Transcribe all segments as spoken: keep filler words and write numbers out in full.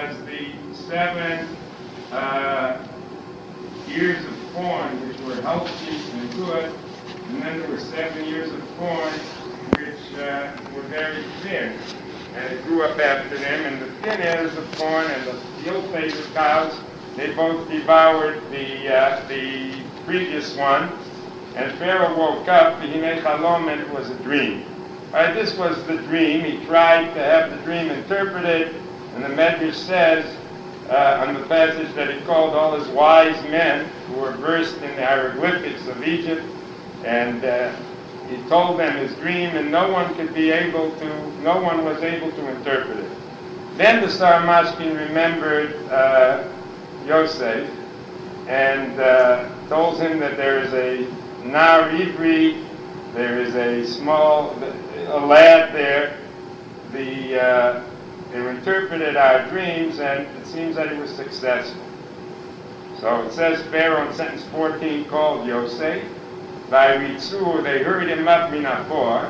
was the seven uh, years of corn, which were healthy and good, and then there were seven years of corn, which uh, were very thin. And it grew up after them, and the thin ears of corn and the ill-favored cows, they both devoured the uh, the previous one. And Pharaoh woke up, and it was a dream. All right, this was the dream. He tried to have the dream interpreted, and the Medrash says uh, on the passage that he called all his wise men who were versed in the hieroglyphics of Egypt, and uh, he told them his dream, and no one could be able to, no one was able to interpret it. Then the Sarmashkin remembered uh, Yosef and uh, told him that there is a Nar Ivri, there is a small, a lad there. The uh, they interpreted our dreams, and it seems that he was successful. So it says Pharaoh in sentence fourteen called Yosef. By Ritzu, they hurried him up Minapor.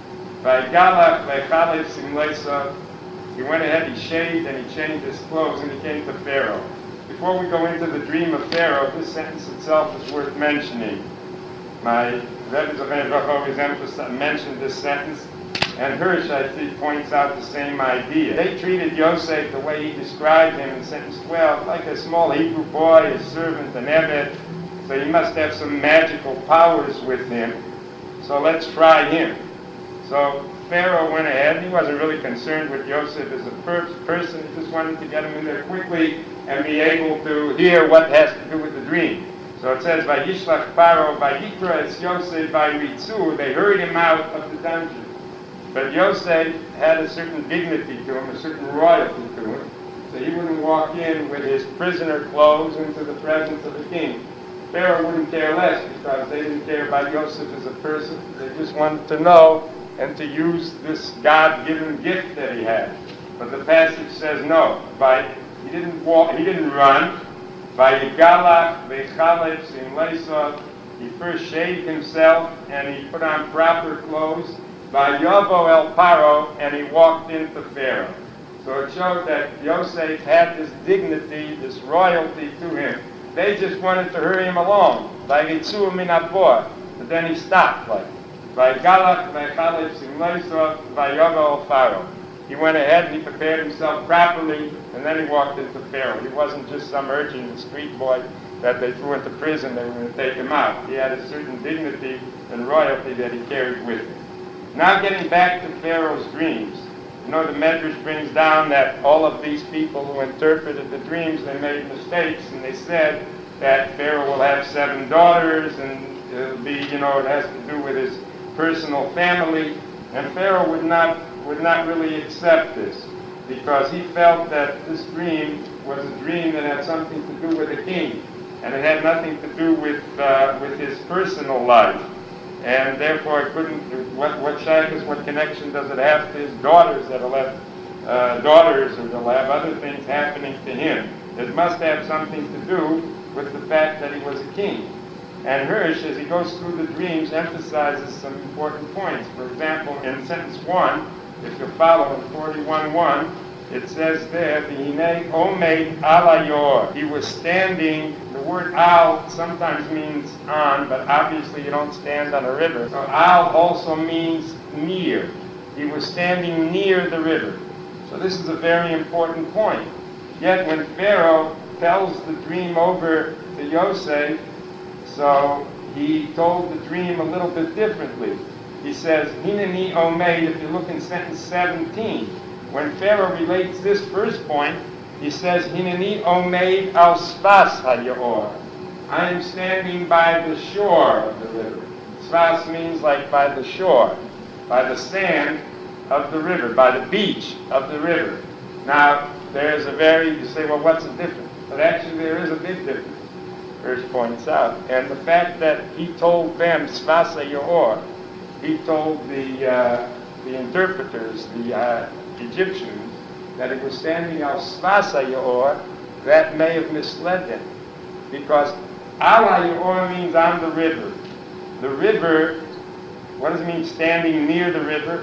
By Galach, by Chalef Simlesa, he went ahead, he shaved, and he changed his clothes, and he came to Pharaoh. Before we go into the dream of Pharaoh, this sentence itself is worth mentioning. My Rebbe Zohar Baruch always emphasized, mentioned this sentence, and Hirsch, I think, points out the same idea. They treated Yosef the way he described him in sentence twelve, like a small Hebrew boy, a servant, an Eved. So he must have some magical powers with him. So let's try him. So Pharaoh went ahead. He wasn't really concerned with Yosef as a per- person. He just wanted to get him in there quickly and be able to hear what has to do with the dream. So it says, Vayishlach Paro, Vayikra es Yosef, Vayritzu. They hurried him out of the dungeon. But Yosef had a certain dignity to him, a certain royalty to him. So he wouldn't walk in with his prisoner clothes into the presence of the king. Pharaoh wouldn't care less because they didn't care about Yosef as a person. They just wanted to know and to use this God-given gift that he had. But the passage says no. By he didn't walk. He didn't run. By Yigalach, Bechalef, Simleisov, he first shaved himself and he put on proper clothes. By Yovo El Paro, and he walked into Pharaoh. So it showed that Yosef had this dignity, this royalty to him. They just wanted to hurry him along. By Ritzu Minapor. But then he stopped, like, by Galach, by Chalef Simleisov, by Yovo El Paro. He went ahead and he prepared himself properly, and then he walked into Pharaoh. He wasn't just some urchin, street boy that they threw into prison, they were going to take him out. He had a certain dignity and royalty that he carried with him. Now getting back to Pharaoh's dreams. You know, the Medrash brings down that all of these people who interpreted the dreams, they made mistakes, and they said that Pharaoh will have seven daughters, and it'll be, you know, it has to do with his personal family. And Pharaoh would not would not really accept this, because he felt that this dream was a dream that had something to do with the king, and it had nothing to do with uh, with his personal life. And therefore, it couldn't. What what shaykhs, what connection does it have to his daughters that'll have uh, daughters, or they'll have other things happening to him? It must have something to do with the fact that he was a king. And Hirsch, as he goes through the dreams, emphasizes some important points. For example, in sentence one, if you follow in forty-one one, it says there, "V'hinei omeid ala yor." He was standing. The word al sometimes means on, but obviously you don't stand on a river. So al also means near. He was standing near the river. So this is a very important point. Yet when Pharaoh tells the dream over to Yosef, so he told the dream a little bit differently. He says, "Hineni omeid." If you look in sentence seventeen, when Pharaoh relates this first point, he says, "Hineni omeid al sfas hayor." I am standing by the shore of the river. Sfas means like by the shore, by the sand of the river, by the beach of the river. Now, there's a very, you say, well, what's the difference? But actually, there is a big difference, Hirsch points out. And the fact that he told them, sfas hayor, he told the uh, the interpreters, the uh, Egyptians, that it was standing al sfas hayor, that may have misled them. Because al hayor means on the river. The river, what does it mean standing near the river?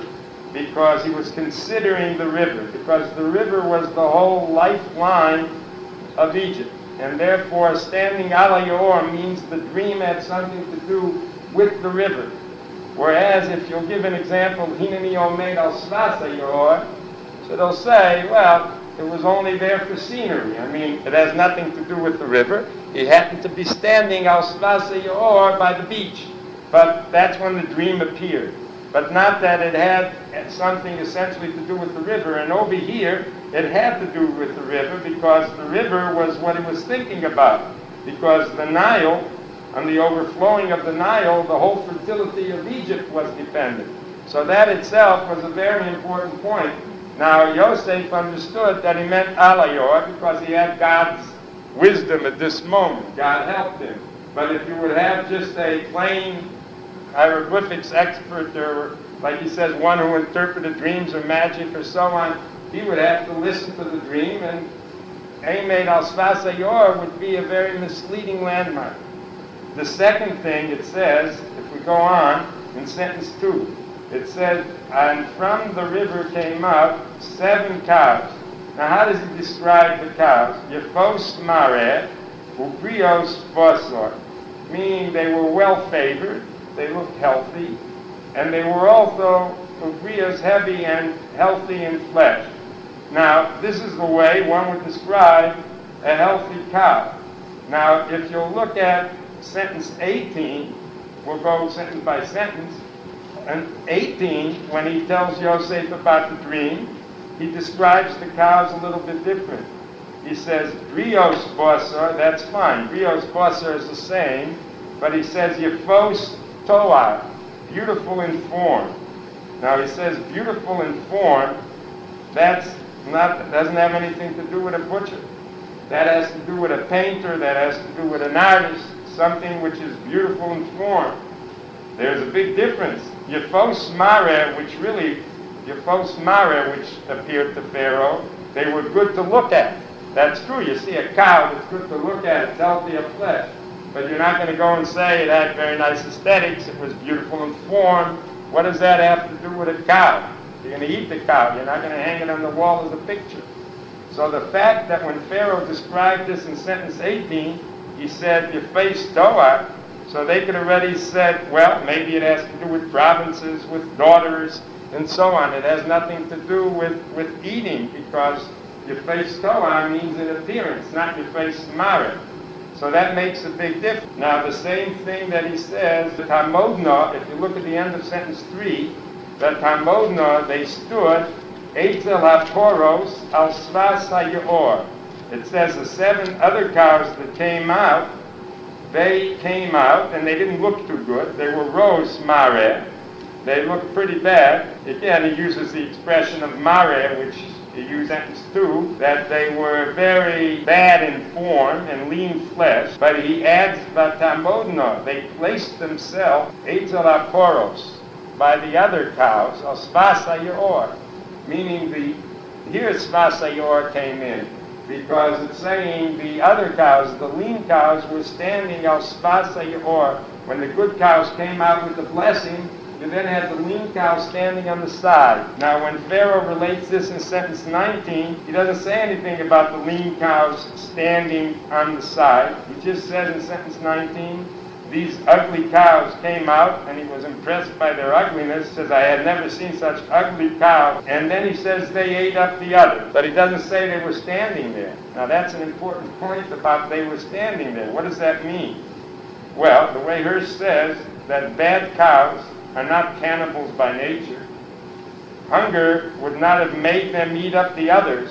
because he was considering the river, because the river was the whole lifeline of Egypt. And therefore, standing ala Yor means the dream had something to do with the river. Whereas, if you'll give an example, Hineni Omed al Svasa Yor, so they'll say, well, it was only there for scenery. I mean, it has nothing to do with the river. He happened to be standing al Svasa Yor by the beach. But that's when the dream appeared. But not that it had something essentially to do with the river. And over here, it had to do with the river because the river was what he was thinking about. Because the Nile, on the overflowing of the Nile, the whole fertility of Egypt was dependent. So that itself was a very important point. Now, Yosef understood that he meant ala Yor because he had God's wisdom at this moment. God helped him. But if you would have just a plain hieroglyphics expert, or like he says, one who interpreted dreams or magic or so on, he would have to listen to the dream, and Emed al Svasa Yor would be a very misleading landmark. The second thing it says, if we go on, in sentence two, it says, and from the river came out seven cows. Now how does he describe the cows? Yefos Mare, Ubrios Bosor, meaning they were well favored, they looked healthy, and they were also Ubrios heavy and healthy in flesh. Now, this is the way one would describe a healthy cow. Now, if you'll look at sentence eighteen, we'll go sentence by sentence, and eighteen, when he tells Yosef about the dream, he describes the cows a little bit different. He says, Brios Bosor, that's fine. Brios Bosor is the same, but he says, Yefos Toar, beautiful in form. Now he says beautiful in form, that's not, doesn't have anything to do with a butcher. That has to do with a painter, that has to do with an artist, something which is beautiful in form. There's a big difference. Yefos Mare, which really, Yefos Mare, which appeared to Pharaoh, they were good to look at. That's true. You see a cow that's good to look at, it's healthy of flesh. But you're not going to go and say it had very nice aesthetics, it was beautiful in form. What does that have to do with a cow? You're going to eat the cow. You're not going to hang it on the wall as a picture. So the fact that when Pharaoh described this in sentence eighteen, he said, you face Toar, so they could already said, well, maybe it has to do with provinces, with daughters, and so on. It has nothing to do with, with eating, because your face Toar means in appearance, not your face Mare. So that makes a big difference. Now the same thing that he says, the Tamodna, if you look at the end of sentence three, the Tamodna, they stood, Eitzel HaPoros al Svas HaYeor. It says the seven other cows that came out, they came out and they didn't look too good. They were Rose Mare. They looked pretty bad. Again, he uses the expression of Mare, which he used sentence two, that they were very bad in form and lean flesh. But he adds Vatamodna. They placed themselves Eitzel HaPoros by the other cows, al Svas HaYeor, meaning the here Svas HaYeor came in, because it's saying the other cows, the lean cows, were standing al Svas HaYeor. When the good cows came out with the blessing, you then had the lean cow standing on the side. Now, when Pharaoh relates this in sentence nineteen, he doesn't say anything about the lean cows standing on the side. He just says in sentence nineteen, these ugly cows came out, and he was impressed by their ugliness. He says, I had never seen such ugly cows. And then he says they ate up the others. But he doesn't say they were standing there. Now, that's an important point about they were standing there. What does that mean? Well, the way Hirsch says that bad cows are not cannibals by nature. Hunger would not have made them eat up the others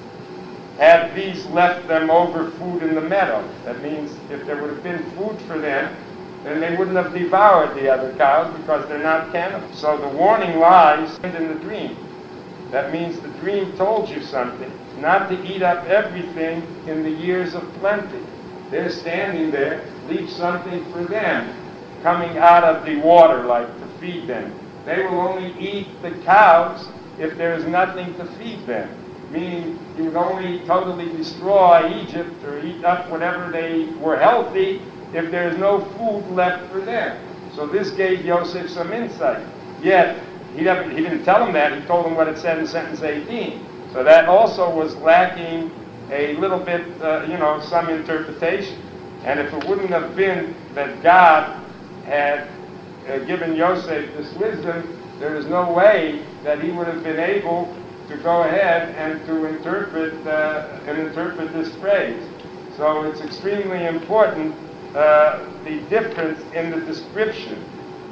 had these left them over food in the meadow. That means if there would have been food for them, then they wouldn't have devoured the other cows because they're not cannibals. So the warning lies in the dream. That means the dream told you something, not to eat up everything in the years of plenty. They're standing there, leave something for them coming out of the water, like to feed them. They will only eat the cows if there is nothing to feed them. Meaning you would only totally destroy Egypt or eat up whatever they were healthy if there is no food left for them. So this gave Yosef some insight. Yet he, never, he didn't tell him that. He told him what it said in sentence eighteen. So that also was lacking a little bit, uh, you know, some interpretation. And if it wouldn't have been that God had uh, given Yosef this wisdom, there is no way that he would have been able to go ahead and to interpret uh, and interpret this phrase. So it's extremely important, uh, the difference in the description,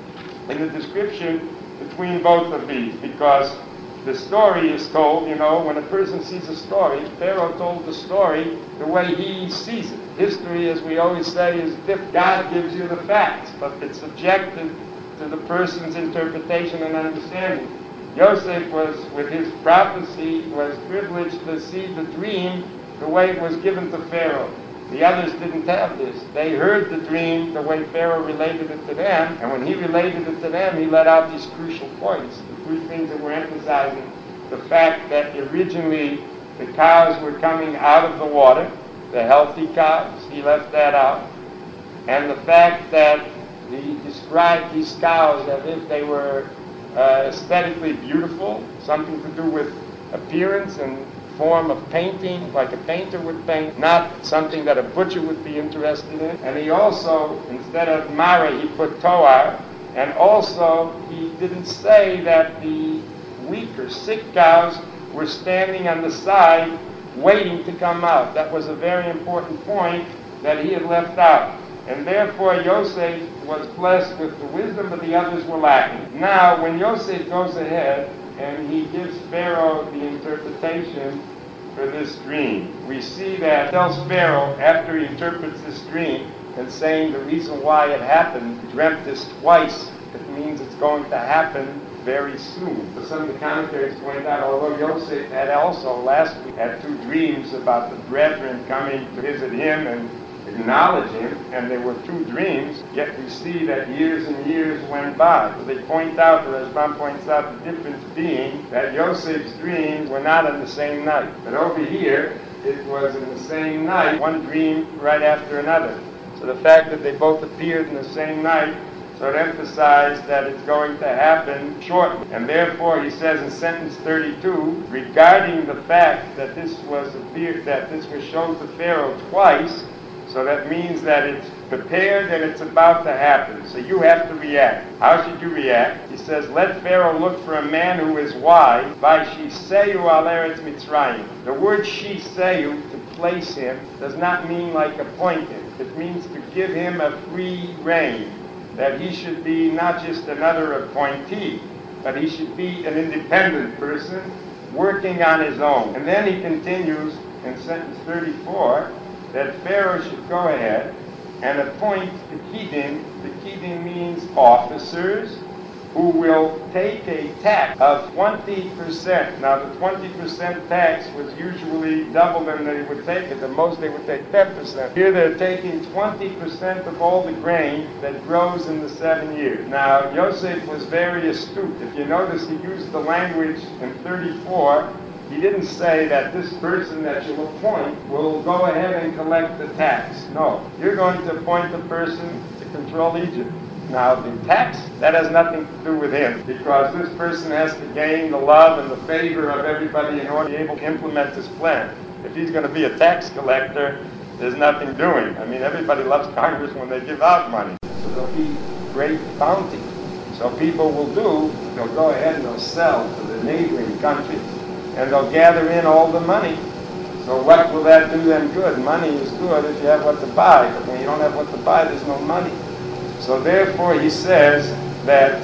in the description between both of these, because the story is told, you know, when a person sees a story, Pharaoh told the story the way he sees it. History, as we always say, is different. God gives you the facts, but it's subjected to the person's interpretation and understanding. Yosef was, with his prophecy, was privileged to see the dream the way it was given to Pharaoh. The others didn't have this. They heard the dream the way Pharaoh related it to them, and when he related it to them, he let out these crucial points. The three things that we're emphasizing: the fact that originally the cows were coming out of the water, the healthy cows, he left that out, and the fact that he described these cows as if they were uh, aesthetically beautiful, something to do with appearance and form of painting, like a painter would paint, not something that a butcher would be interested in. And he also, instead of Mara, he put Toar, and also he didn't say that the weaker, sick cows were standing on the side waiting to come out. That was a very important point that he had left out. And therefore Yosef was blessed with the wisdom, but the others were lacking. Now, when Yosef goes ahead and he gives Pharaoh the interpretation for this dream, we see that he tells Pharaoh, after he interprets this dream and saying the reason why it happened, he dreamt this twice, it means it's going to happen very soon. So some of the commentaries point out, although Yosef had also last week had two dreams about the brethren coming to visit him and acknowledge him, and there were two dreams, yet we see that years and years went by. So they point out, or as Ram points out, the difference being that Yosef's dreams were not on the same night. But over here, it was in the same night, one dream right after another. So the fact that they both appeared in the same night sort of emphasized that it's going to happen shortly. And therefore, he says in sentence thirty-two, regarding the fact that this was appeared, that this was shown to Pharaoh twice, so that means that it's prepared and it's about to happen. So you have to react. How should you react? He says, let Pharaoh look for a man who is wise, by Shiseyu al Eretz Mitzrayim. The word Shiseyu, to place him, does not mean like appoint him. It means to give him a free rein, that he should be not just another appointee, but he should be an independent person working on his own. And then he continues in sentence thirty-four, that Pharaoh should go ahead and appoint the Kedim. The Kedim means officers who will take a tax of twenty percent. Now the twenty percent tax was usually double than they would take. At the most they would take ten percent. Here they're taking twenty percent of all the grain that grows in the seven years. Now Yosef was very astute. If you notice, he used the language in thirty-four. He didn't say that this person that you appoint will go ahead and collect the tax. No, you're going to appoint the person to control Egypt. Now, the tax, that has nothing to do with him, because this person has to gain the love and the favor of everybody in order to be able to implement this plan. If he's going to be a tax collector, there's nothing doing. I mean, everybody loves Congress when they give out money. So there'll be great bounty. So people will do, they'll go ahead and they'll sell to the neighboring countries, and they'll gather in all the money. So what will that do them good? Money is good if you have what to buy, but when you don't have what to buy, there's no money. So therefore he says that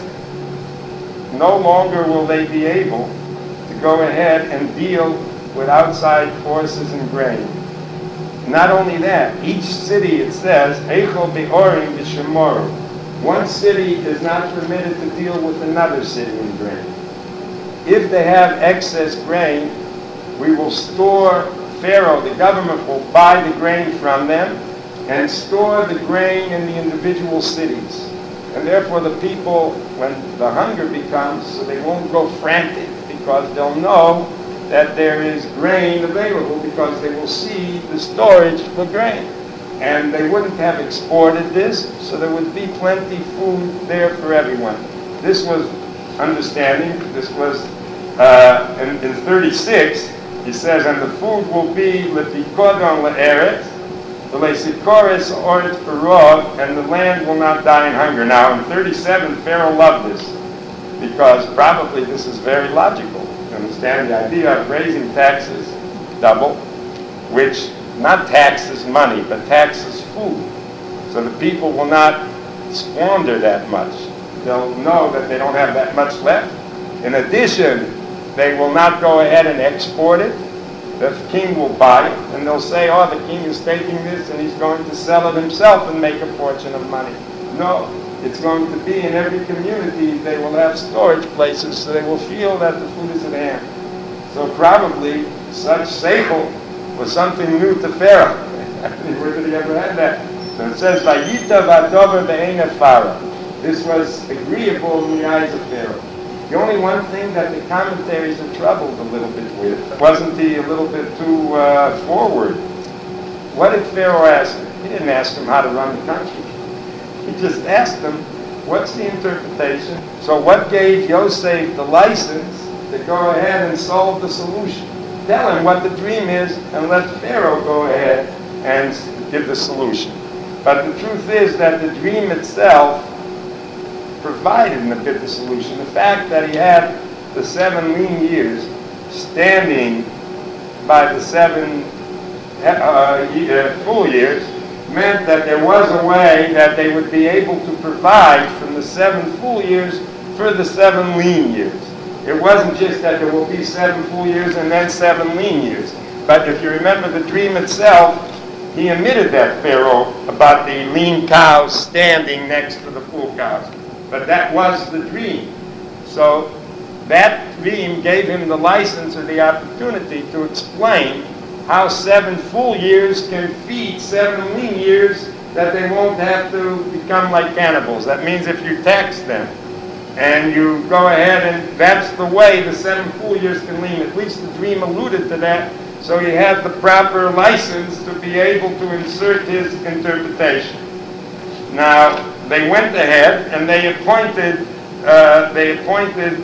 no longer will they be able to go ahead and deal with outside forces and grain. Not only that, each city, it says, Eichel be'orim b'shemoru. One city is not permitted to deal with another city in grain. If they have excess grain, we will store, Pharaoh, the government will buy the grain from them and store the grain in the individual cities. And therefore the people, when the hunger becomes, so they won't go frantic, because they'll know that there is grain available, because they will see the storage for grain. And they wouldn't have exported this, so there would be plenty food there for everyone. This was understanding, this was uh, in, in thirty-six, he says, and the food will be lepikodon le'eret, the le'sikores oret perov, and the land will not die in hunger. Now, in thirty-seven, Pharaoh loved this, because probably this is very logical. You understand the idea of raising taxes double, which not taxes money, but taxes food. So the people will not squander that much. They'll know that they don't have that much left. In addition, they will not go ahead and export it. The king will buy it, and they'll say, oh, the king is taking this and he's going to sell it himself and make a fortune of money. No, it's going to be in every community. They will have storage places, so they will feel that the food is at hand. So probably such seichel was something new to Pharaoh. Where did he ever have that? So it says, Vayita v'adover be'eina Pharaoh. This was agreeable in the eyes of Pharaoh. The only one thing that the commentaries are troubled a little bit with, wasn't he a little bit too uh, forward? What did Pharaoh ask him? He didn't ask him how to run the country. He just asked him, what's the interpretation? So what gave Yosef the license to go ahead and solve the solution? Tell him what the dream is and let Pharaoh go ahead and give the solution. But the truth is that the dream itself provided in a bit the solution. The fact that he had the seven lean years standing by the seven uh, uh, full years meant that there was a way that they would be able to provide from the seven full years for the seven lean years. It wasn't just that there will be seven full years and then seven lean years. But if you remember the dream itself, he admitted that Pharaoh about the lean cows standing next to the full cows. But that was the dream. So that dream gave him the license or the opportunity to explain how seven full years can feed seven lean years, that they won't have to become like cannibals. That means if you tax them and you go ahead and that's the way the seven full years can lean. At least the dream alluded to that. So he had the proper license to be able to insert his interpretation. Now, they went ahead and they appointed, uh, they appointed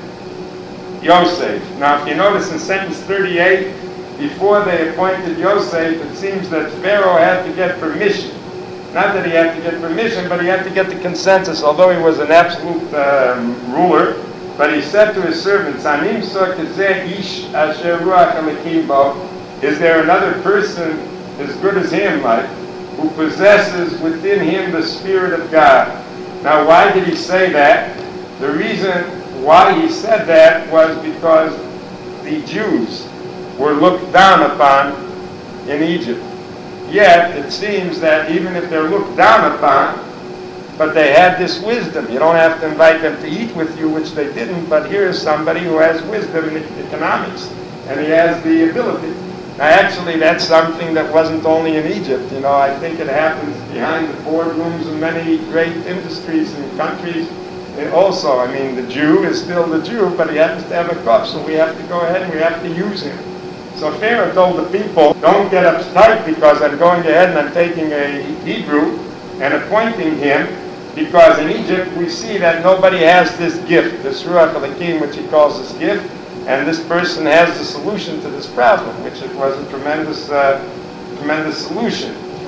Yosef. Now, if you notice in sentence thirty-eight, before they appointed Yosef, it seems that Pharaoh had to get permission. Not that he had to get permission, but he had to get the consensus, although he was an absolute um, ruler. But he said to his servants, Anim so kazeh ish asher ruach Elokim bo. Is there another person as good as him, like, who possesses within him the Spirit of God? Now, why did he say that? The reason why he said that was because the Jews were looked down upon in Egypt. Yet, it seems that even if they're looked down upon, but they had this wisdom. You don't have to invite them to eat with you, which they didn't, but here is somebody who has wisdom in economics, and he has the ability. Now, actually, that's something that wasn't only in Egypt. You know, I think it happens behind the boardrooms of many great industries and countries. And also, I mean, the Jew is still the Jew, but he happens to have a cup, so we have to go ahead and we have to use him. So Pharaoh told the people, don't get uptight because I'm going ahead and I'm taking a Hebrew and appointing him, because in Egypt we see that nobody has this gift, this Ruach Elokim, which he calls this gift. And this person has the solution to this problem, which it was a tremendous, uh, tremendous solution.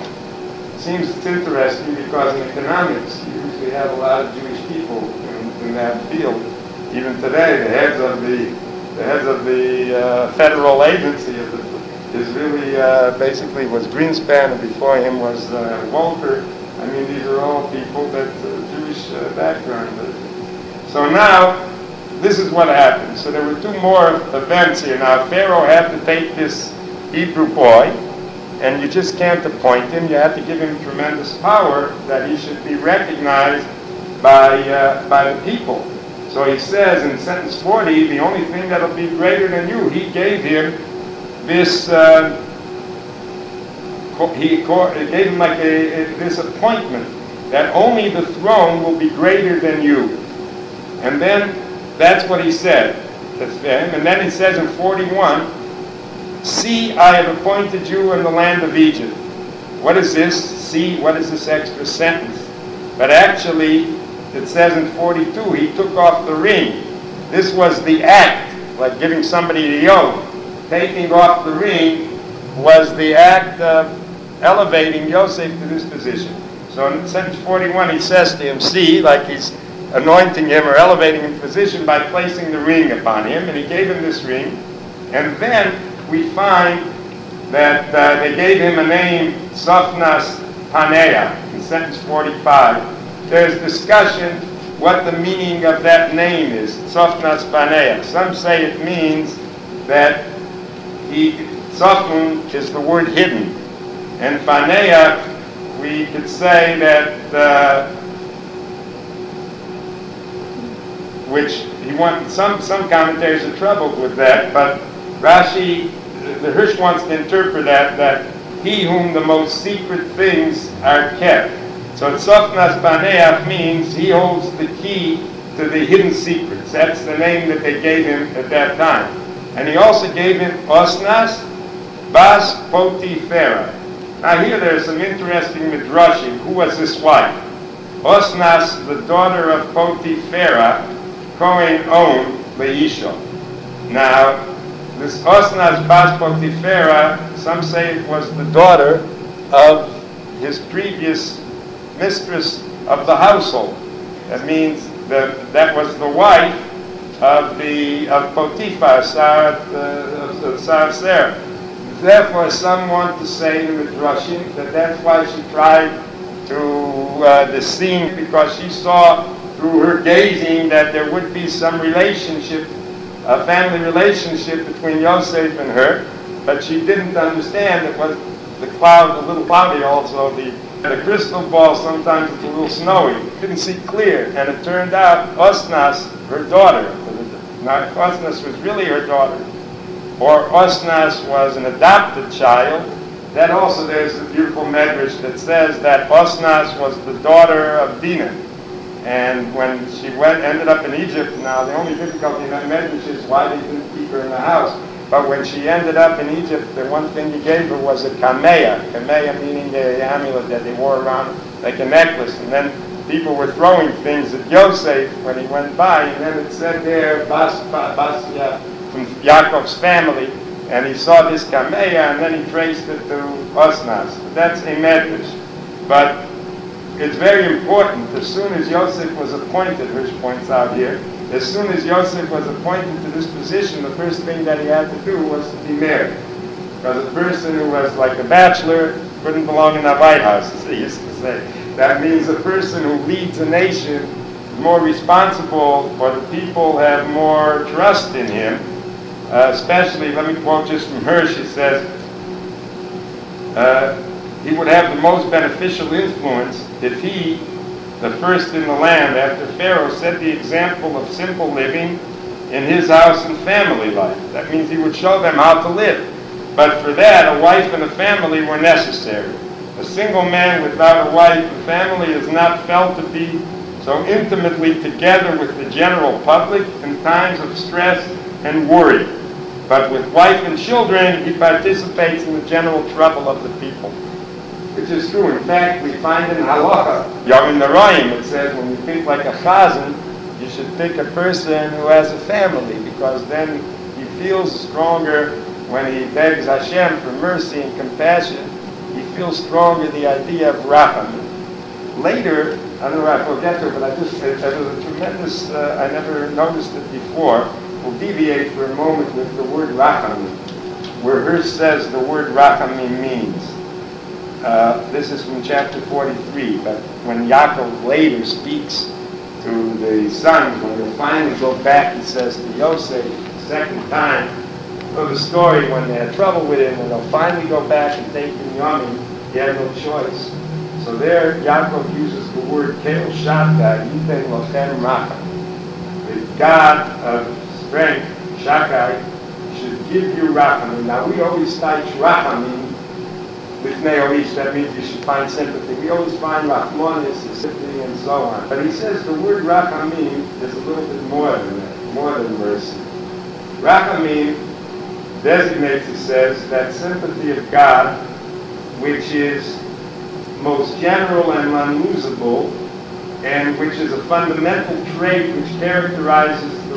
It seems it's interesting because in economics, you usually have a lot of Jewish people in, in that field. Even today, the heads of the, the heads of the uh, federal agency of the, is really uh, basically was Greenspan, and before him was uh, Walter. I mean, these are all people that uh, Jewish uh, background. So now. This is what happened. So there were two more events here. Now, Pharaoh had to take this Hebrew boy, and you just can't appoint him. You have to give him tremendous power that he should be recognized by, uh, by the people. So he says in sentence forty, the only thing that will be greater than you, he gave him this, uh, he gave him like a, a, this appointment that only the throne will be greater than you. And then that's what he said. And then he says in forty-one, see, I have appointed you in the land of Egypt. What is this? See, what is this extra sentence? But actually, it says in forty-two, he took off the ring. this was the act, like giving somebody the oath. Taking off the ring was the act of elevating Yosef to this position. So in sentence forty-one, he says to him, see, like he's anointing him or elevating him to position by placing the ring upon him, and he gave him this ring. And then we find that uh, they gave him a name, Sophnas Paneah, in sentence forty-five. There's discussion what the meaning of that name is, Sophnas Paneah. Some say it means that he, Sophon is the word hidden, and Paneah, we could say that, uh, which he wanted, some, some commentators are troubled with that, but Rashi, the Hirsch wants to interpret that, that he whom the most secret things are kept. So Sophnas Paneah means he holds the key to the hidden secrets. That's the name that they gave him at that time. And he also gave him Osnas Bas Potiphera. Now here there's some interesting midrashim. Who was this wife? Osnas, the daughter of Potiphera, Kohen owned Leisha. Now, this Osnas Bas Potiphera, some say it was the daughter of his previous mistress of the household. That means that that was the wife of the of Potiphar, Sarah, uh, of Sarah Sarah. Therefore, some want to say in the Midrashim that that's why she tried to uh, deceive, because she saw through her gazing that there would be some relationship, a family relationship between Yosef and her, but she didn't understand it was the cloud, a little cloudy also, the, the crystal ball, sometimes it's a little snowy. Didn't see clear, and it turned out Osnas, her daughter, now Osnas was really her daughter, or Osnas was an adopted child. That also, there's a beautiful medrash that says that Osnas was the daughter of Dinah. And when she went, ended up in Egypt, now the only difficulty in that medrash is why they didn't keep her in the house. But when she ended up in Egypt, the one thing he gave her was a kameya. Kameya meaning the amulet that they wore around like a necklace. And then people were throwing things at Yosef when he went by. And then it said there, Bas, Bas, yeah, from Yaakov's family. And he saw this kameya, and then he traced it to Osnas. That's a medrash. But it's very important. As soon as Yosef was appointed, Hirsch points out here, as soon as Yosef was appointed to this position, the first thing that he had to do was to be married. Because a person who was like a bachelor couldn't belong in the White House, as they used to say. That means a person who leads a nation is more responsible, or the people have more trust in him. Uh, especially, let me quote just from Hirsch, he says, uh, he would have the most beneficial influence if he, the first in the land after Pharaoh, set the example of simple living in his house and family life. That means he would show them how to live. But for that, a wife and a family were necessary. A single man without a wife and family is not felt to be so intimately together with the general public in times of stress and worry. But with wife and children, he participates in the general trouble of the people. Which is true. In fact, we find in Halacha, Yom Noraim, it says when you think like a chazan, you should pick a person who has a family, because then he feels stronger when he begs Hashem for mercy and compassion. He feels stronger the idea of rachamim. Later, I don't know if we'll get to it, but I just, it, it was a tremendous, uh, I never noticed it before. We'll deviate for a moment with the word rachamim, where Hirsch says the word rachamim means. Uh, this is from chapter forty-three, but when Yaakov later speaks to the sons, when they finally go back, he says to Yosef the second time of the story, when they had trouble with him, and they'll finally go back and take him Yomim, he had no choice. So there, Yaakov uses the word Kel Shaddai, Yitei Lochem Racham. The God of strength, Shaddai, should give you Rachamim. Now we always touch Rachamim with Neoish, that means you should find sympathy. We always find Rachmanis, sympathy, and so on. But he says the word Rachamim is a little bit more than that, more than mercy. Rachamim designates, he says, that sympathy of God which is most general and unusable, and which is a fundamental trait which characterizes the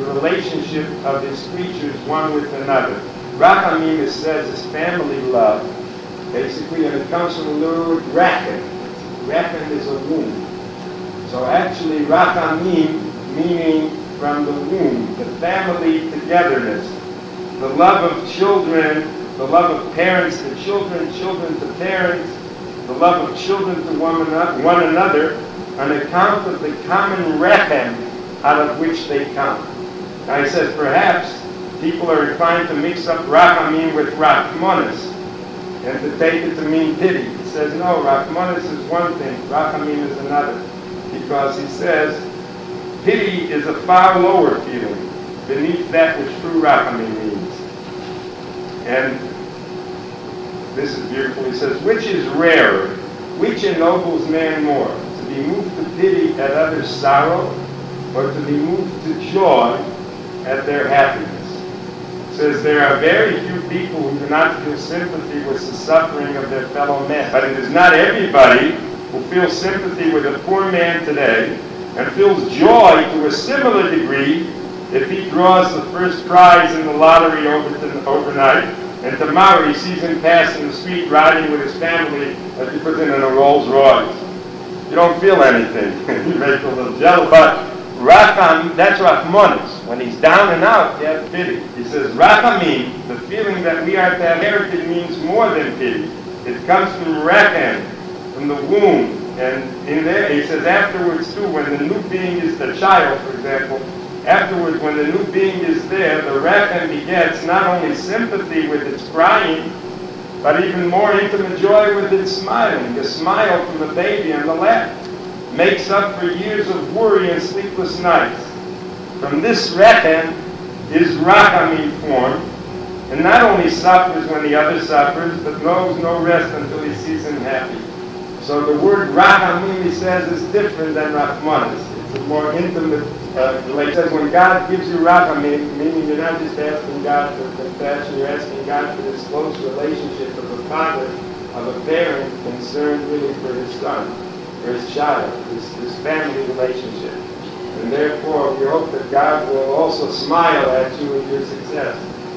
relationship of his creatures one with another. Rachamim, it says, is family love, basically, and it comes from the word rachem. Rachem is a womb. So actually, rachamim, meaning from the womb, the family togetherness, the love of children, the love of parents to children, children to parents, the love of children to one another, one another on account of the common rechem out of which they come. Now he says perhaps people are inclined to mix up rachamim with rachmanis and to take it to mean pity. He says no, rachmanis is one thing, rachamim is another. Because he says pity is a far lower feeling beneath that which true rachamim means. And this is beautiful. He says, which is rarer? Which ennobles man more? To be moved to pity at others' sorrow, or to be moved to joy at their happiness? It says, there are very few people who do not feel sympathy with the suffering of their fellow man. But it is not everybody who feels sympathy with a poor man today and feels joy to a similar degree if he draws the first prize in the lottery over to, overnight, and tomorrow he sees him pass in the street riding with his family as he puts in in a Rolls Royce. You don't feel anything. You make a little jealous. But Racham, that's Rachmanis. When he's down and out, you have pity. He says, Rachamim, the feeling that we are to have heritage means more than pity. It comes from Rechem, from the womb. And in there, he says afterwards too, when the new being is the child, for example, afterwards, when the new being is there, the Rechem begets not only sympathy with its crying, but even more intimate joy with its smiling. The smile from the baby on the left makes up for years of worry and sleepless nights. From this Rechem is Rachamim formed, and not only suffers when the other suffers, but knows no rest until he sees him happy. So the word Rachamim, he says, is different than Rachmanis. It's a more intimate uh, relation. He says when God gives you Rachamim, meaning you're not just asking God for compassion, you're asking God for this close relationship of a father, of a parent concerned really for his son, for his child, his, his family relationship. And therefore, we hope that God will also smile at you in your success.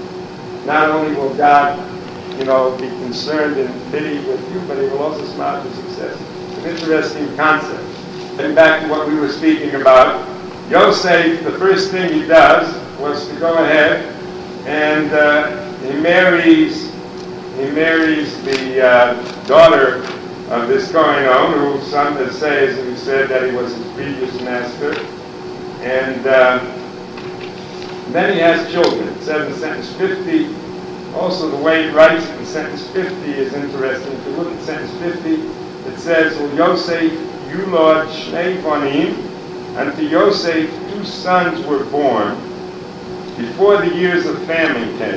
Not only will God, you know, be concerned and pity with you, but he will also smile at your success. It's an interesting concept. Getting back to what we were speaking about, Yosef, the first thing he does was to go ahead and uh, he marries he marries the uh, daughter of this going on, who some that say, as we said, that he was his previous master. And uh, then he has children. It says in sentence fifty, also the way he writes it in sentence fifty is interesting. If you look at sentence fifty, it says, well, Yosef, you Lord, Shnei Banim, and to Yosef two sons were born before the years of famine came,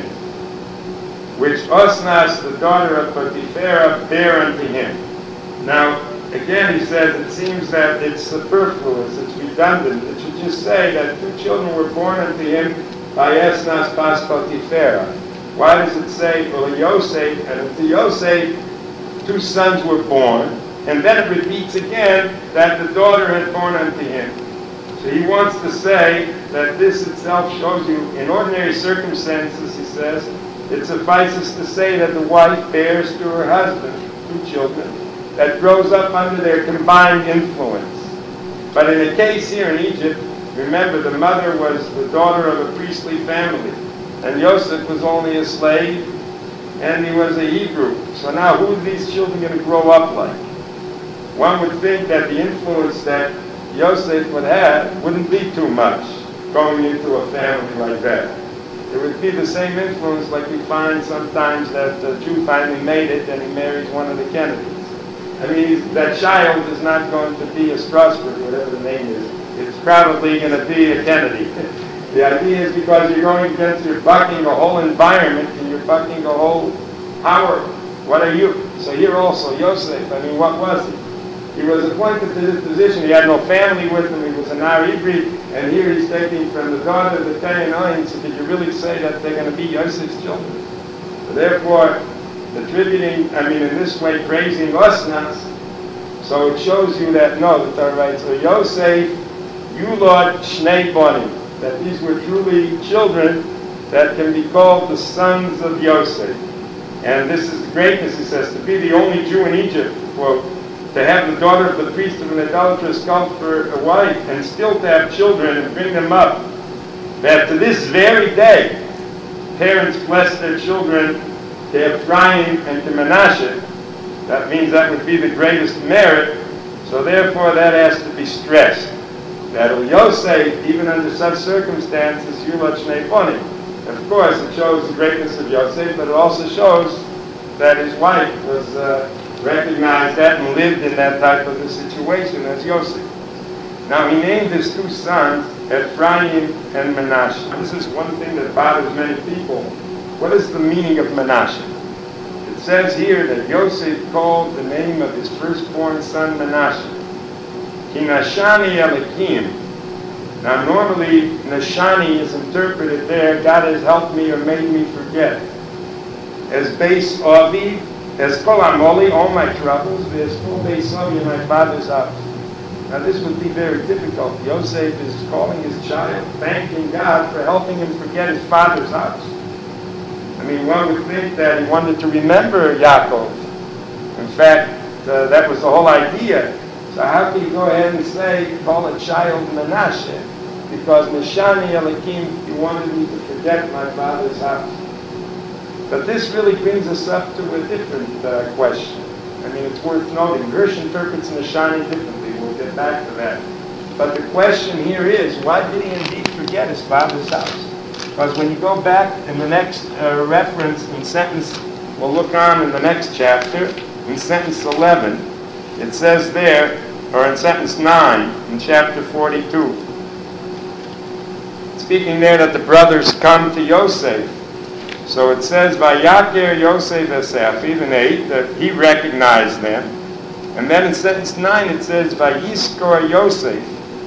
which Osnas, the daughter of Potipharah, bare unto him. Now, again, he says it seems that it's superfluous, it's redundant. It should just say that two children were born unto him by Esnas pas Potipharah. Why does it say, well, Yosef, and unto Yosef two sons were born? And then it repeats again that the daughter had born unto him. So he wants to say that this itself shows you, in ordinary circumstances, he says, it suffices to say that the wife bears to her husband two children that grows up under their combined influence. But in the case here in Egypt, remember the mother was the daughter of a priestly family, and Yosef was only a slave, and he was a Hebrew. So now who are these children going to grow up like? One would think that the influence that Yosef would have wouldn't be too much going into a family like that. It would be the same influence like we find sometimes that the Jew finally made it and he marries one of the Kennedys. I mean, that child is not going to be a Strasburg, whatever the name is. It's probably going to be a Kennedy. The idea is because you're going against, you're bucking a whole environment and you're bucking a whole power. What are you? So here also, Yosef, I mean, what was he? He was appointed to this position. He had no family with him. He was an Ar-Ibri. And here he's taking from the daughter of the Canaanites. So could you really say that they're going to be Yosef's children? So therefore, attributing, I mean, in this way, praising Osnas, so it shows you that, no, the Torah writes, so Yosef, you Lord, Shnei Banim. that these were truly children that can be called the sons of Yosef. And this is the greatness, he says, to be the only Jew in Egypt, quote, to have the daughter of the priest of an idolatrous cult for a wife, and still to have children and bring them up, that to this very day, parents bless their children to Ephraim and to Menashe. That means that would be the greatest merit, so therefore that has to be stressed. That Yosef, even under such circumstances, Yulad Shnei Bonim. Of course, it shows the greatness of Yosef, but it also shows that his wife was uh, recognized that and lived in that type of a situation as Yosef. Now he named his two sons Ephraim and Menashe. This is one thing that bothers many people. What is the meaning of Menashe? It says here that Yosef called the name of his firstborn son Menashe. Ki Nashani Elikim. Now normally, Nashani is interpreted there, God has helped me or made me forget. As Beis Aviv, as Kol Amoli, all my troubles, as Kol Beis Aviv, my father's house. Now this would be very difficult. Yosef is calling his child, thanking God for helping him forget his father's house. I mean, one would think that he wanted to remember Yaakov. In fact, uh, that was the whole idea. So how can you go ahead and say, call a child Menashe? Because Nashani Elikim, he wanted me to forget my father's house. But this really brings us up to a different uh, question. I mean, it's worth noting. Hirsch interprets Nashani differently. We'll get back to that. But the question here is, why did he indeed forget his father's house? Because when you go back in the next uh, reference in sentence, we'll look on in the next chapter, in sentence eleven, it says there, or in sentence nine, in chapter forty-two, speaking there that the brothers come to Yosef. So it says, Vayaker Yosef Esafiv, in eight, that he recognized them. And then in sentence nine it says, Vayiskor Yosef.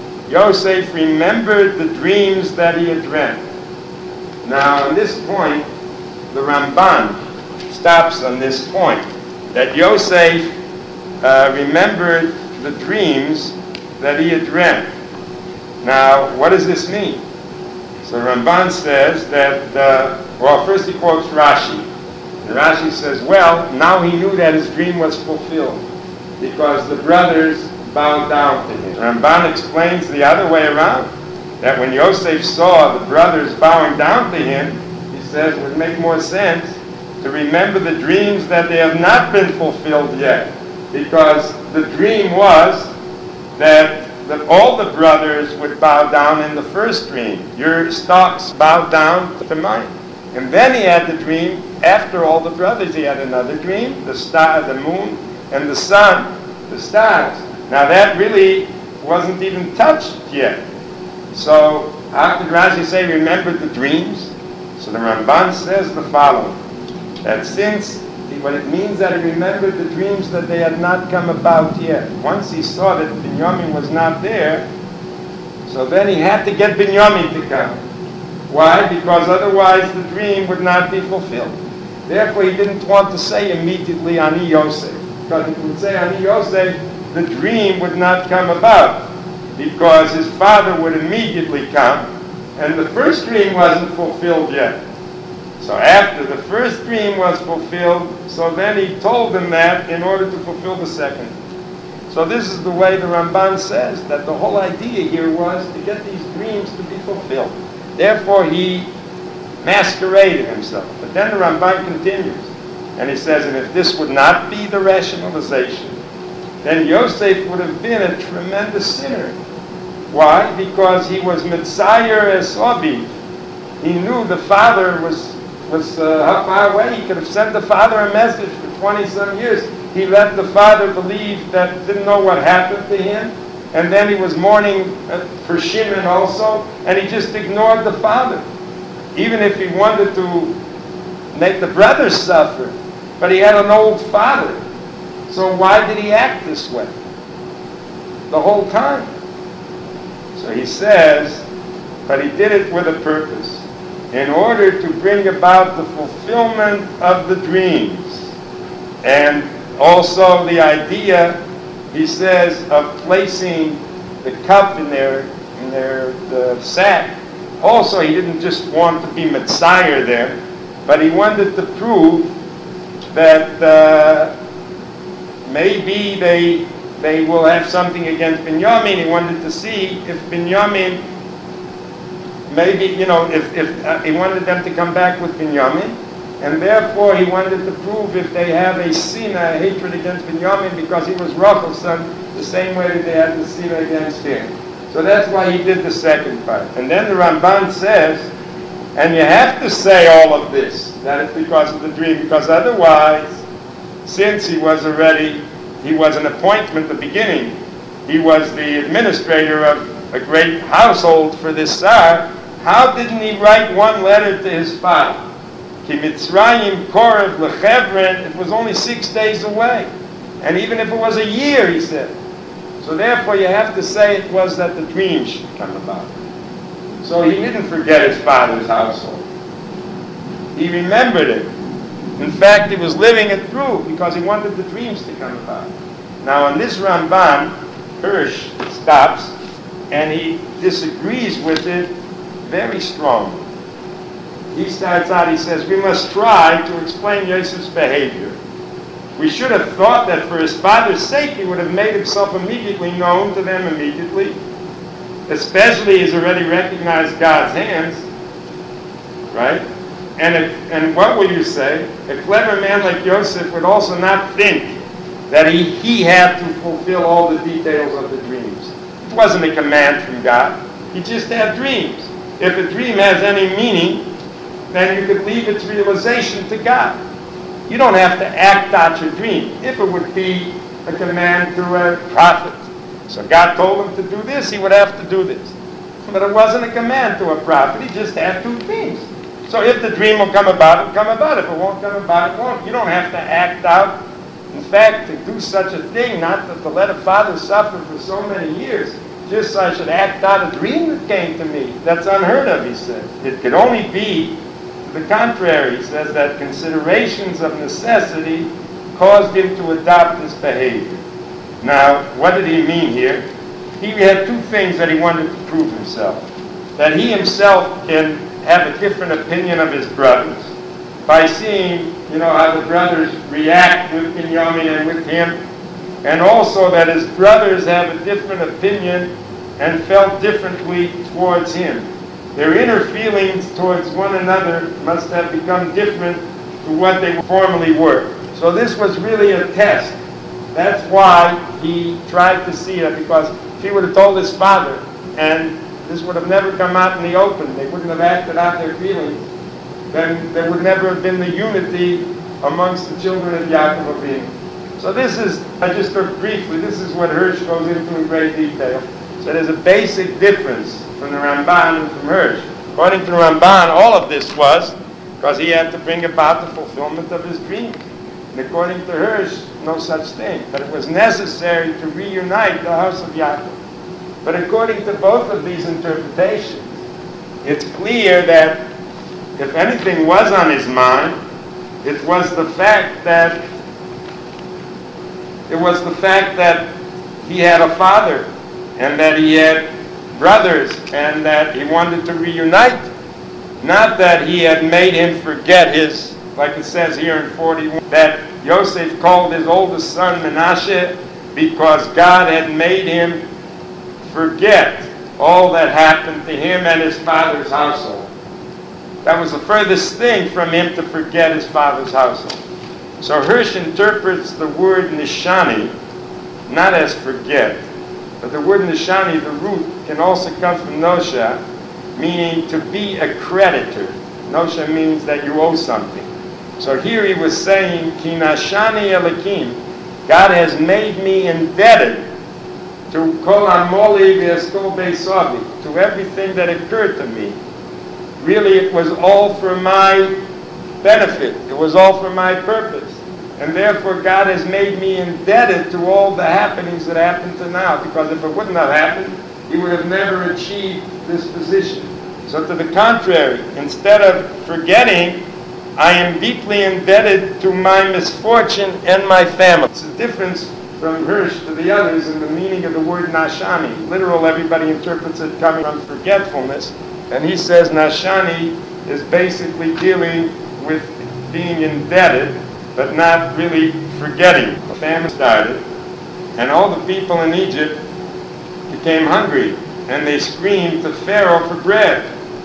Yosef remembered the dreams that he had dreamt. Now, on this point, the Ramban stops on this point, that Yosef uh, remembered the dreams that he had dreamt. Now, what does this mean? So Ramban says that, uh, well, first he quotes Rashi. And Rashi says, well, now he knew that his dream was fulfilled because the brothers bowed down to him. Ramban explains the other way around, that when Yosef saw the brothers bowing down to him, he says it would make more sense to remember the dreams that they have not been fulfilled yet. Because the dream was that that all the brothers would bow down in the first dream. Your stocks bowed down to mine. And then he had the dream, after all the brothers, he had another dream, the star, the moon, and the sun, the stars. Now that really wasn't even touched yet. So how could Rashi say remembered the dreams? So the Ramban says the following, that since what it means that he remembered the dreams that they had not come about yet. Once he saw that Binyamin was not there, so then he had to get Binyamin to come. Why? Because otherwise the dream would not be fulfilled. Therefore he didn't want to say immediately Ani Yosef. Because if he would say Ani Yosef, the dream would not come about. Because his father would immediately come, and the first dream wasn't fulfilled yet. So after the first dream was fulfilled, so then he told them that in order to fulfill the second. So this is the way the Ramban says, that the whole idea here was to get these dreams to be fulfilled. Therefore he masqueraded himself. But then the Ramban continues, and he says, and if this would not be the rationalization, then Yosef would have been a tremendous sinner. Why? Because he was Mitzayer es Aviv. He knew the father was was uh, how far away. He could have sent the father a message for twenty-some years. He let the father believe that didn't know what happened to him. And then he was mourning uh, for Shimon also. And he just ignored the father. Even if he wanted to make the brothers suffer. But he had an old father. So why did he act this way? The whole time. So he says, but he did it with a purpose. In order to bring about the fulfillment of the dreams. And also the idea, he says, of placing the cup in their, in their the sack also he didn't just want to be Messiah there, but he wanted to prove that uh, maybe they they will have something against Binyamin. He wanted to see if Binyamin, maybe, you know, if, if uh, he wanted them to come back with Binyamin, and therefore he wanted to prove if they have a sinah, a hatred against Binyamin, because he was Rachel's son, the same way that they had the sinah against him. So that's why he did the second part. And then the Ramban says, and you have to say all of this, that it's because of the dream, because otherwise, since he was already, he was an appointment at the beginning, he was the administrator of a great household for this Tsar, how didn't he write one letter to his father? Ki Mitzrayim Korev Lechevron, it was only six days away. And even if it was a year, he said. So therefore you have to say it was that the dream should come about. So he didn't forget his father's household. He remembered it. In fact, he was living it through because he wanted the dreams to come about. Now on this Ramban, Hirsch stops and he disagrees with it very strongly. He starts out, he says, we must try to explain Yosef's behavior. We should have thought that for his father's sake he would have made himself immediately known to them immediately, especially he's already recognized God's hands, right? And if, and what will you say? A clever man like Yosef would also not think that he, he had to fulfill all the details of the dreams. It wasn't a command from God. He just had dreams. If a dream has any meaning, then you could leave its realization to God. You don't have to act out your dream. If it would be a command to a prophet, so God told him to do this, he would have to do this. But it wasn't a command to a prophet. He just had two dreams. So if the dream will come about, it'll come about. If it won't come about, it won't. You don't have to act out. In fact, to do such a thing, not to, to let a father suffer for so many years, just so I should act out a dream that came to me. That's unheard of, he says. It could only be the contrary. He says that considerations of necessity caused him to adopt this behavior. Now, what did he mean here? He had two things that he wanted to prove himself. That he himself can have a different opinion of his brothers by seeing, you know, how the brothers react with Binyamin and with him, and also that his brothers have a different opinion and felt differently towards him. Their inner feelings towards one another must have become different to what they formerly were. So this was really a test. That's why he tried to see that, because if he would have told his father, and this would have never come out in the open, they wouldn't have acted out their feelings, then there would never have been the unity amongst the children of Yaakov Avinu. So this is, I just took briefly, this is what Hirsch goes into in great detail. So there's a basic difference from the Ramban and from Hirsch. According to the Ramban, all of this was because he had to bring about the fulfillment of his dreams. And according to Hirsch, no such thing. But it was necessary to reunite the house of Yaakov. But according to both of these interpretations, it's clear that if anything was on his mind, it was the fact that it was the fact that he had a father and that he had brothers and that he wanted to reunite. Not that he had made him forget his, like it says here in forty-one, that Yosef called his oldest son Menashe because God had made him forget all that happened to him and his father's household. That was the furthest thing from him to forget his father's household. So Hirsch interprets the word nishani not as forget, but the word nishani, the root, can also come from nosha, meaning to be a creditor. Nosha means that you owe something. So here he was saying, Ki nashani elakim, God has made me indebted to kol amoli v'eskol beisavi, to everything that occurred to me. Really, it was all for my benefit. It was all for my purpose. And therefore, God has made me indebted to all the happenings that happened to now. Because if it wouldn't have happened, he would have never achieved this position. So to the contrary, instead of forgetting, I am deeply indebted to my misfortune and my family. It's a difference from Hirsch to the others in the meaning of the word nashani. Literal, everybody interprets it coming from forgetfulness. And he says Nashani is basically dealing with being indebted, but not really forgetting. The famine started, and all the people in Egypt became hungry, and they screamed to Pharaoh for bread.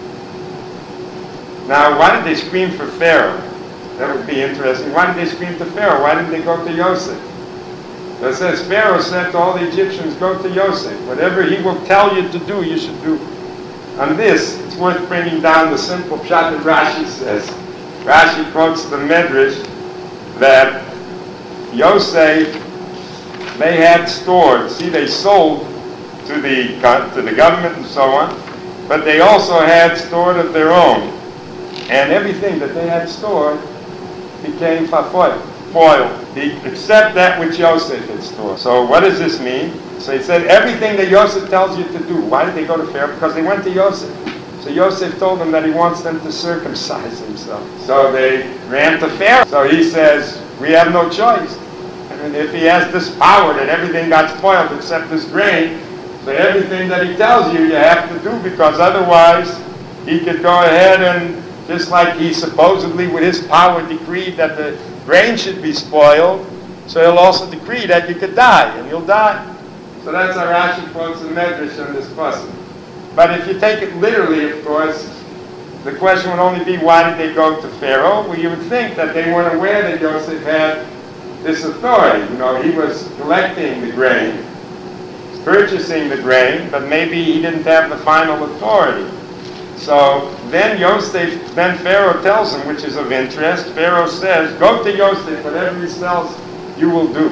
Now, why did they scream for Pharaoh? That would be interesting. Why did they scream to Pharaoh? Why didn't they go to Yosef? So it says, Pharaoh said to all the Egyptians, go to Yosef. Whatever he will tell you to do, you should do. On this, it's worth bringing down the simple pshat that Rashi says. Rashi quotes the Medrash that Yosef, they had stored. See, they sold to the, to the government and so on, but they also had stored of their own. And everything that they had stored became fafoil, spoiled, except that which Yosef had stored. So what does this mean? So he said, everything that Yosef tells you to do. Why did they go to Pharaoh? Because they went to Yosef. So Yosef told them that he wants them to circumcise himself. So they ran to Pharaoh. So he says, we have no choice. I mean, if he has this power that everything got spoiled except this grain, so everything that he tells you, you have to do, because otherwise he could go ahead and, just like he supposedly with his power decreed that the grain should be spoiled, so he'll also decree that you could die, and you'll die. So that's how Rashi quotes the Medrash on this passage. But if you take it literally, of course, the question would only be, why did they go to Pharaoh? Well, you would think that they weren't aware that Joseph had this authority. You know, he was collecting the grain, purchasing the grain, but maybe he didn't have the final authority. So then Yosef, then Pharaoh tells him, which is of interest. Pharaoh says, go to Yosef, whatever he tells you will do.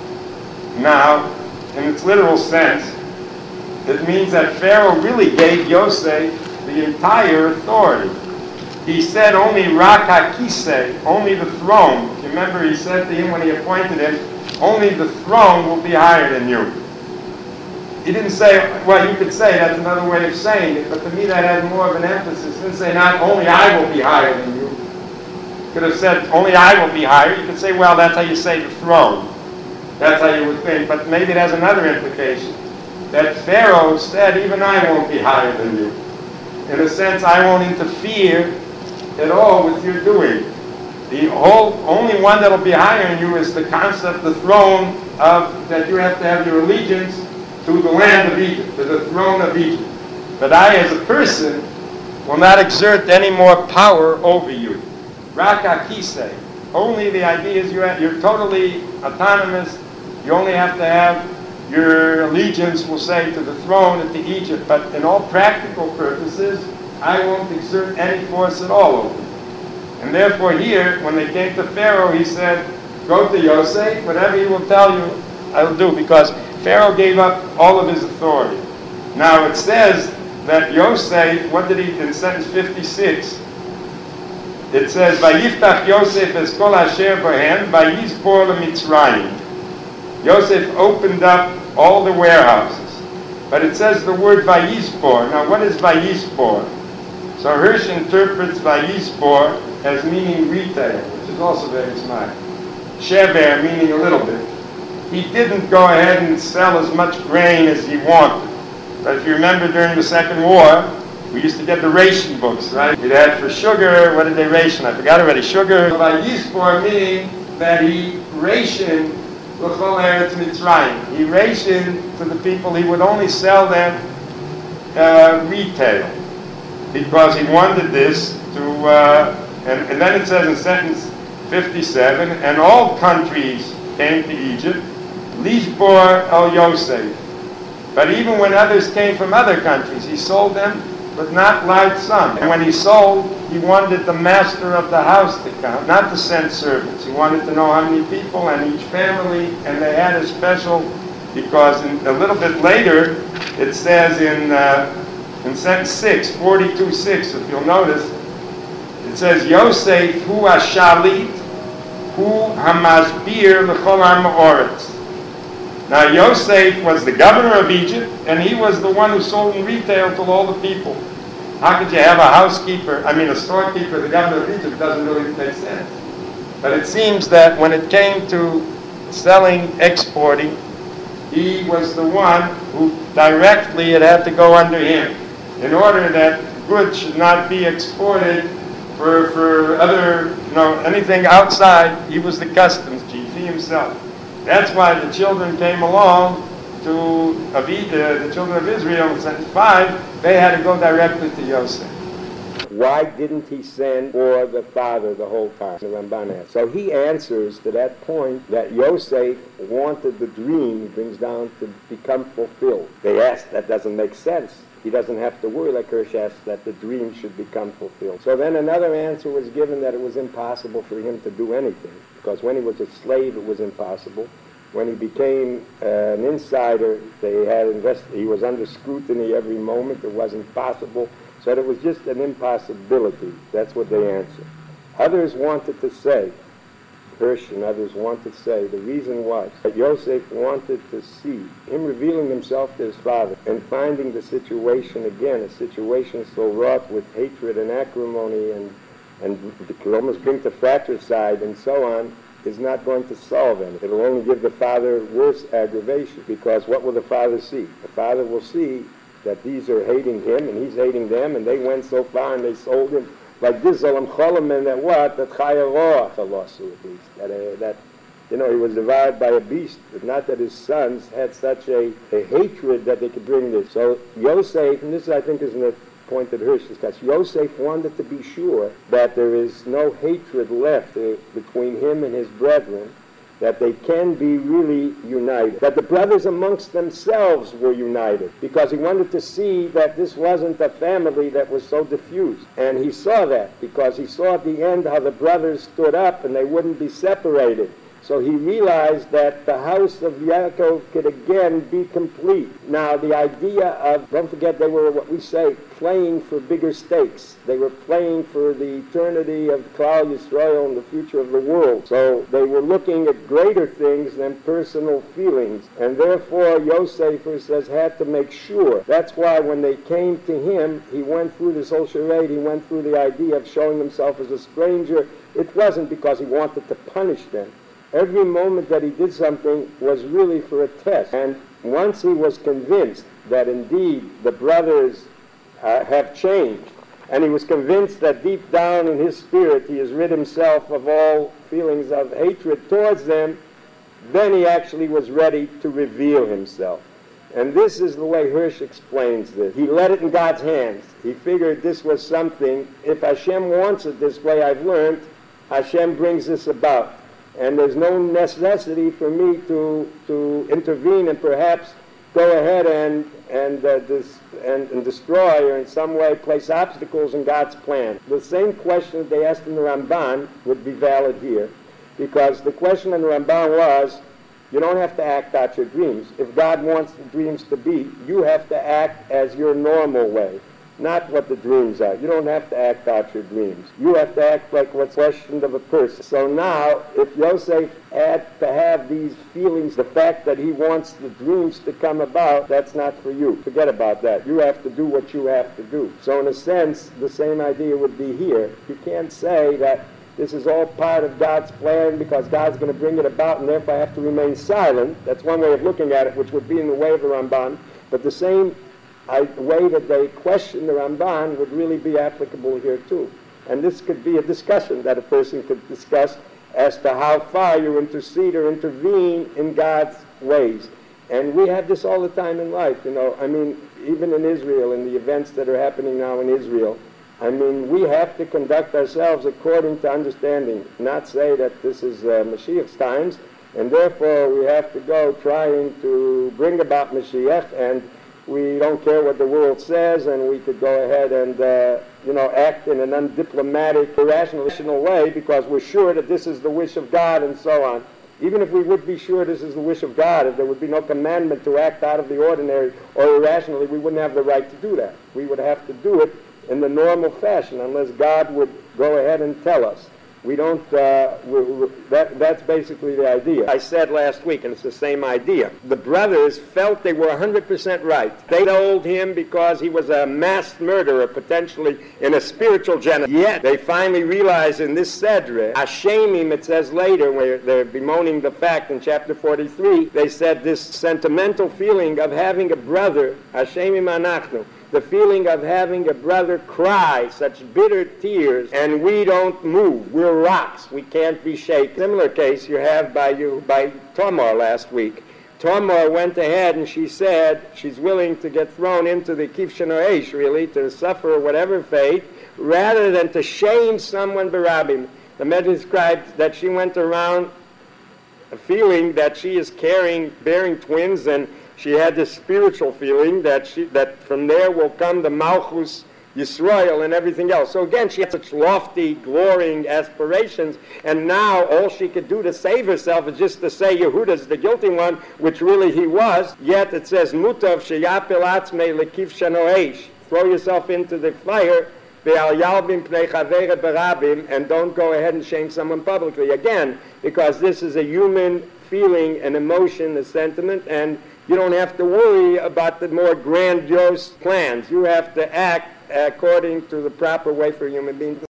Now, in its literal sense, it means that Pharaoh really gave Yosef the entire authority. He said only Rak HaKisei, only the throne. If you remember, he said to him when he appointed him, only the throne will be higher than you. He didn't say, well, you could say that's another way of saying it, but to me that had more of an emphasis. He didn't say, not only I will be higher than you. He could have said, only I will be higher. You could say, well, that's how you say the throne. That's how you would think. But maybe it has another implication. That Pharaoh said, even I won't be higher than you. In a sense, I won't interfere at all with your doing. The whole, only one that will be higher than you is the concept, the throne of, that you have to have your allegiance to the land of Egypt, to the throne of Egypt. But I, as a person, will not exert any more power over you. Rak HaKisei. Only the idea is you're, you're totally autonomous. You only have to have your allegiance, we'll say, to the throne and to Egypt. But in all practical purposes, I won't exert any force at all over you. And therefore here, when they came to Pharaoh, he said, go to Yosef, whatever he will tell you, I will do, because Pharaoh gave up all of his authority. Now it says that Yosef, what did he, in sentence fifty-six, it says, Vayiftach Yosef es kol asher bohen, vayizbor leMitzrayim. Yosef opened up all the warehouses. But it says the word Vayizbor. Now what is Vayizbor? So Hirsch interprets Vayizbor as meaning retail, which is also very smart. Shever meaning a little bit. He didn't go ahead and sell as much grain as he wanted. But if you remember during the Second War, we used to get the ration books, right? We'd had for sugar, what did they ration? I forgot already. Sugar. Vayizbor meaning that he rationed l'chol eretz Mitzrayim. He rationed to the people, he would only sell them uh, retail. Because he wanted this to, uh, and, and then it says in sentence fifty-seven, and all countries came to Egypt, Lishbor el Yosef. But even when others came from other countries, he sold them, but not large sums. And when he sold, he wanted the master of the house to come, not to send servants. He wanted to know how many people and each family, and they had a special, because in, a little bit later, it says in uh, in sentence six, forty-two six, if you'll notice, it says, Yosef hu ha-shalit hu ha-masbir l'chol ha-ma'oretz. Now Yosef was the governor of Egypt, and he was the one who sold in retail to all the people. How could you have a housekeeper, I mean a storekeeper, the governor of Egypt? Doesn't really make sense. But it seems that when it came to selling, exporting, he was the one who directly, it had to go under him, in order that goods should not be exported for, for other, you know, anything outside. He was the customs chief, he himself. That's why the children came along to Avi, the, the children of Israel in sentence five, they had to go directly to Yosef. Why didn't he send for the father the whole time? The Ramban asks. So he answers to that point that Yosef wanted the dream, he brings down, to become fulfilled. They ask, that doesn't make sense. He doesn't have to worry, like Hirsch asks, that the dream should become fulfilled. So then another answer was given that it was impossible for him to do anything, because when he was a slave, it was impossible. When he became uh, an insider, they had invest- he was under scrutiny every moment. It wasn't possible. So it was just an impossibility. That's what they answered. Others wanted to say, Hirsch and others wanted to say, the reason was that Yosef wanted to see him revealing himself to his father and finding the situation again, a situation so wrought with hatred and acrimony and, and could almost bring to fratricide and so on, is not going to solve anything. It'll only give the father worse aggravation, because what will the father see? The father will see that these are hating him and he's hating them, and they went so far and they sold him like this, Olam Cholam, and that what? That Chaya Roach, a lawsuit at least. That, uh, that, you know, he was devoured by a beast, but not that his sons had such a, a hatred that they could bring this. So Yosef, and this I think is the point that Hirsch discussed, Yosef wanted to be sure that there is no hatred left uh, between him and his brethren, that they can be really united, that the brothers amongst themselves were united, because he wanted to see that this wasn't a family that was so diffused. And he saw that, because he saw at the end how the brothers stood up and they wouldn't be separated. So he realized that the house of Yaakov could again be complete. Now the idea of, don't forget, they were what we say, playing for bigger stakes. They were playing for the eternity of Klal Yisrael and the future of the world. So they were looking at greater things than personal feelings. And therefore Yosef, says, had to make sure. That's why when they came to him, he went through this whole charade. He went through the idea of showing himself as a stranger. It wasn't because he wanted to punish them. Every moment that he did something was really for a test. And once he was convinced that indeed the brothers uh, have changed, and he was convinced that deep down in his spirit he has rid himself of all feelings of hatred towards them, then he actually was ready to reveal himself. And this is the way Hirsch explains this. He let it in God's hands. He figured this was something, if Hashem wants it this way, I've learned, Hashem brings this about. And there's no necessity for me to to intervene and perhaps go ahead and and, uh, dis, and and destroy or in some way place obstacles in God's plan. The same question that they asked in the Ramban would be valid here, because the question in the Ramban was, you don't have to act out your dreams. If God wants the dreams to be, you have to act as your normal way, not what the dreams are. You don't have to act out your dreams. You have to act like what's questioned of a person. So now, if Yosef had to have these feelings, the fact that he wants the dreams to come about, that's not for you. Forget about that. You have to do what you have to do. So in a sense, the same idea would be here. You can't say that this is all part of God's plan because God's going to bring it about and therefore I have to remain silent. That's one way of looking at it, which would be in the way of the Ramban. But the same I, the way that they question the Ramban would really be applicable here too. And this could be a discussion that a person could discuss as to how far you intercede or intervene in God's ways. And we have this all the time in life, you know. I mean, even in Israel, in the events that are happening now in Israel, I mean, we have to conduct ourselves according to understanding, not say that this is uh, Mashiach's times, and therefore we have to go trying to bring about Mashiach, and we don't care what the world says, and we could go ahead and, uh, you know, act in an undiplomatic, irrational way because we're sure that this is the wish of God and so on. Even if we would be sure this is the wish of God, if there would be no commandment to act out of the ordinary or irrationally, we wouldn't have the right to do that. We would have to do it in the normal fashion unless God would go ahead and tell us. We don't, uh, we, we, that, that's basically the idea. I said last week, and it's the same idea. The brothers felt they were one hundred percent right. They told him because he was a mass murderer, potentially in a spiritual genocide. Yet, they finally realized in this Sedre, Ashemim, it says later, where they're bemoaning the fact in chapter forty-three, they said this sentimental feeling of having a brother, Ashemim Anachnu, the feeling of having a brother cry such bitter tears, and we don't move. We're rocks. We can't be shaken. Similar case you have by you by Tamar last week. Tamar went ahead and she said she's willing to get thrown into the Kivshan Eish, really, to suffer whatever fate, rather than to shame someone barabim. The Medrash describes that she went around feeling that she is carrying, bearing twins, and she had this spiritual feeling that she that from there will come the Malchus Yisrael and everything else. So again, she had such lofty, glorying aspirations, and now all she could do to save herself is just to say Yehuda's the guilty one, which really he was. Yet it says, Mutav sheyapil atzmei lekif shanoeish. Throw yourself into the fire, and don't go ahead and shame someone publicly. Again, because this is a human feeling, an emotion, a sentiment, and you don't have to worry about the more grandiose plans. You have to act according to the proper way for human beings.